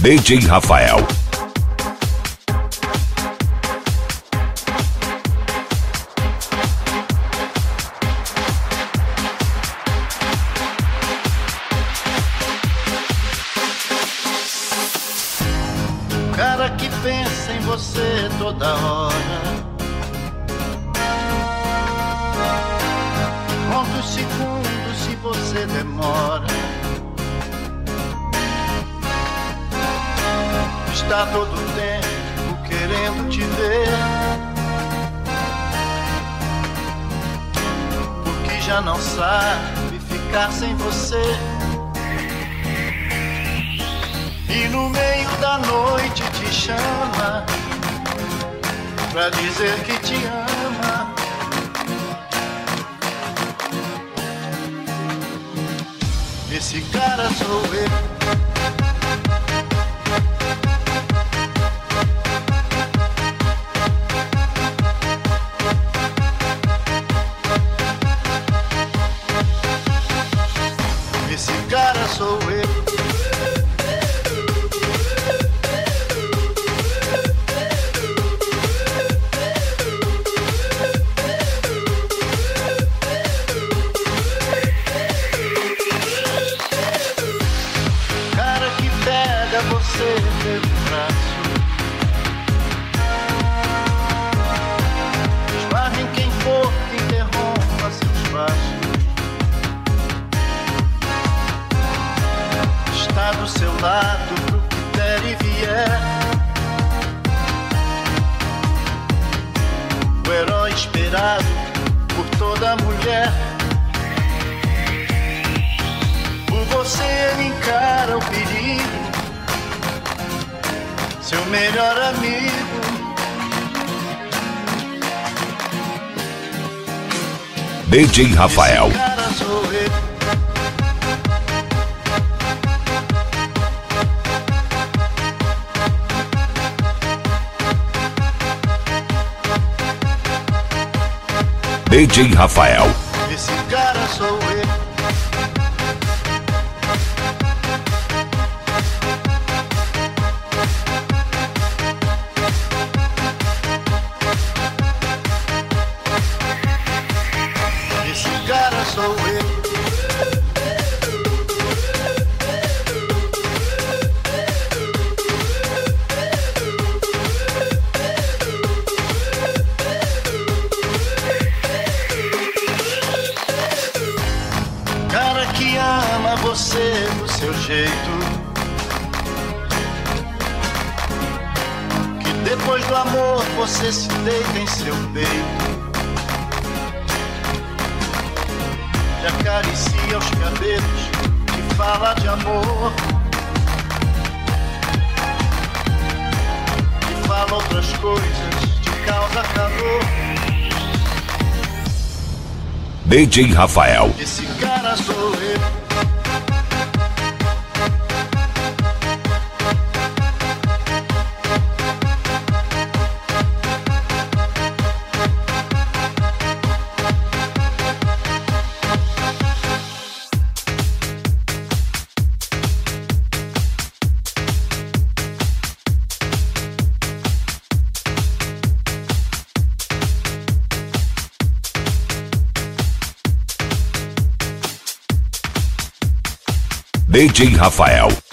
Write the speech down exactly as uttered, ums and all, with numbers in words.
D J Rafael. Cara que pensa em você toda hora, conta os segundos se você demora. Está todo o tempo querendo te ver, porque já não sabe ficar sem você. E no meio da noite te chama pra dizer que te ama. Esse cara sou eu. Esse cara sou eu. Você pelo braço, esbarre em quem for que interrompa seus passos. Está do seu lado pro que der e vier, o herói esperado por toda mulher. Por você ele encara o perigo, seu melhor amigo. D J Rafael. Esse cara sou eu. D J Rafael. Esse cara sou eu. Esse cara sou eu. Cara que ama você do seu jeito, que depois do amor você se deita em seu peito, te acaricia os cabelos, te fala de amor, te fala outras coisas, te causa calor. D J Rafael. Esse cara sou eu. D J Rafael.